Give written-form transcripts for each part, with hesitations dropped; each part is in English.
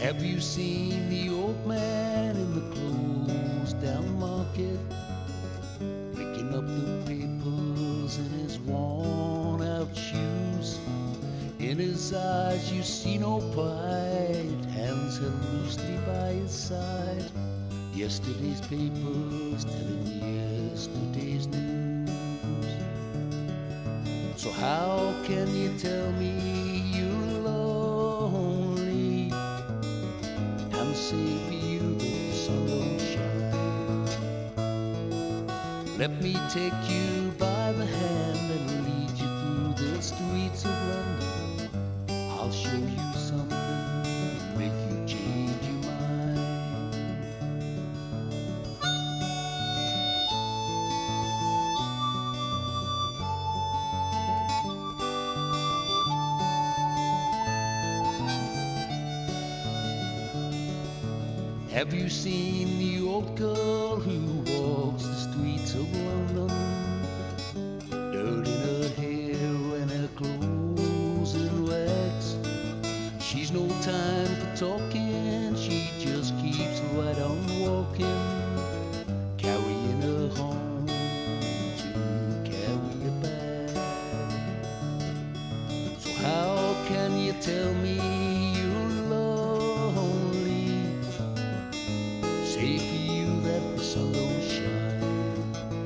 Have you seen the old man in the closed down market, picking up the papers in his worn out shoes? In his eyes you see no pride, hands held loosely by his side. Yesterday's papers telling yesterday's news. So how can you tell me you're lonely and say for you that the sun don't shine? Let me take you by the hand and lead you through the streets of London. I'll show you something, make you change your mind. Have you seen the old girl who walks the streets of London? Dirt in her hair and her clothes in rags. She's no time for talking, she just keeps right on walking, carrying her home to carry her back. So how can you tell me you're lonely? Say for you that the sun don't shine.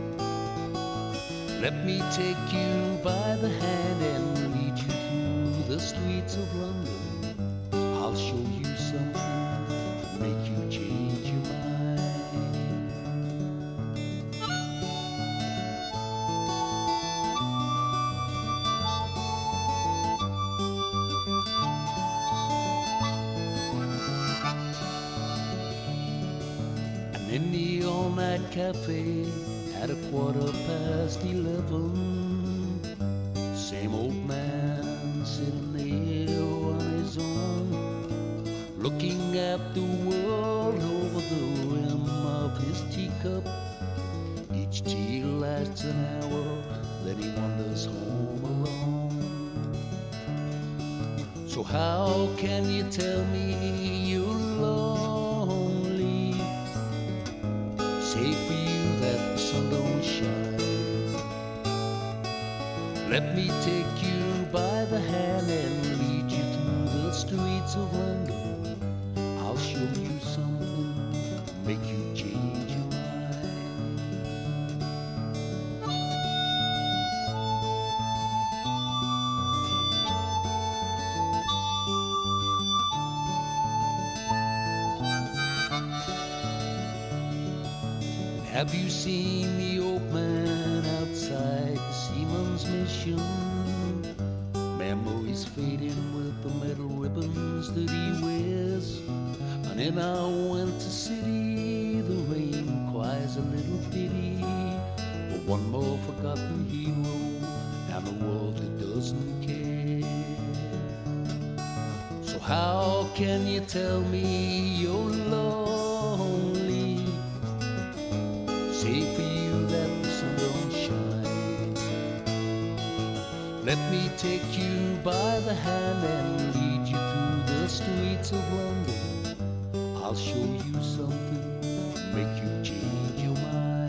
Let me take you by the hand and lead you through the streets of London. I'll show you something to make you change your mind. And in the all-night cafe at 11:15, same old man sitting there on his own, looking at the world over the rim of his teacup. Each tea lasts an hour, then he wanders home alone. So how can you tell me you're lonely? Say for you that the sun don't shine. Let me take you by the hand and lead you through the streets of London. I'll show you something, make you change your mind. Have you seen the old man outside the Seaman's Mission? Memories fading with the metal ribbons that he wears. And in our winter city, the rain cries a little pity for one more forgotten hero and a world that doesn't care. So how can you tell me you're lonely? Say for you that the sun don't shine. Let me take you by the hand and lead you through the streets of London. I'll show you something, make you change your mind.